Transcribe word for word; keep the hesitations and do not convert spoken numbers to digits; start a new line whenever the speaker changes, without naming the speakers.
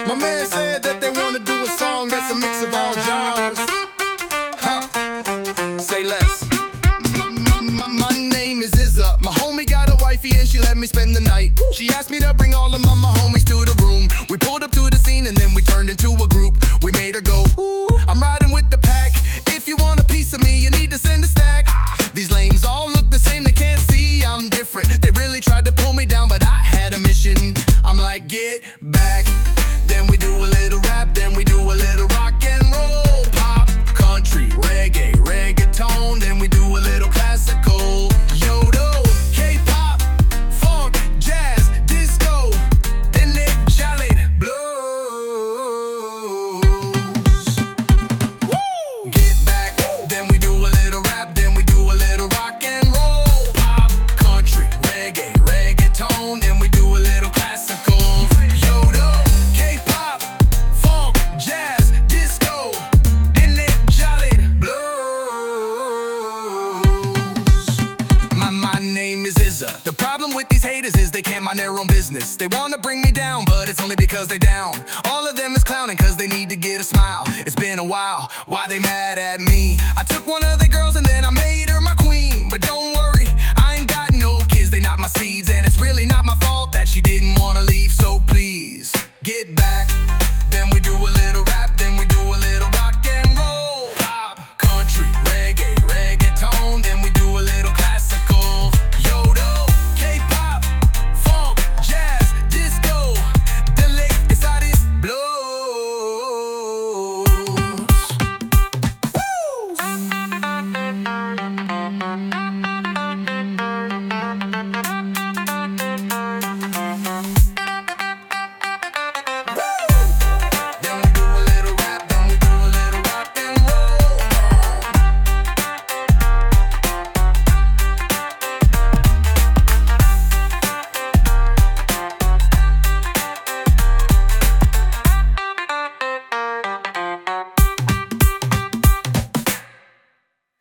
My man said that they wanna do a song that's a mix of all genres. Huh? Say less. My, my name is Izza. My homie got a wifey and she let me spend the night. She asked me to bring all of my, my homies to the room. We pulled up to the scene and then we turned into a group. We made her go, ooh, I'm riding with the pack. If you want a piece of me, you need to send a stack. These lames all look the same, they can't see I'm different. They really tried to pull me down, but I had a mission. I'm like, get back. Then we do a little rap, then we do a little rock and roll, pop, country, reggae, reggaeton, then we do a little classical, yodo, K-pop, funk, jazz, disco, then they jolly blues. Woo! Get back, then we do a little rap, then we do a little rock and roll, pop, country, reggae, reggaeton, then we do a little classical, yodo, K-pop, funk, jazz, disco, then they jolly blues. My, my name is Izza. The problem with these haters is they can't mind their own business. They wanna bring me down, but it's only because they down. All of them is clowning cause they need to get a smile. It's been a while, why they mad at me? I took one of the girls and then I made her my queen. But don't worry, I ain't got no kids, they not my seeds. And it's really not my fault that she didn't wanna leave. So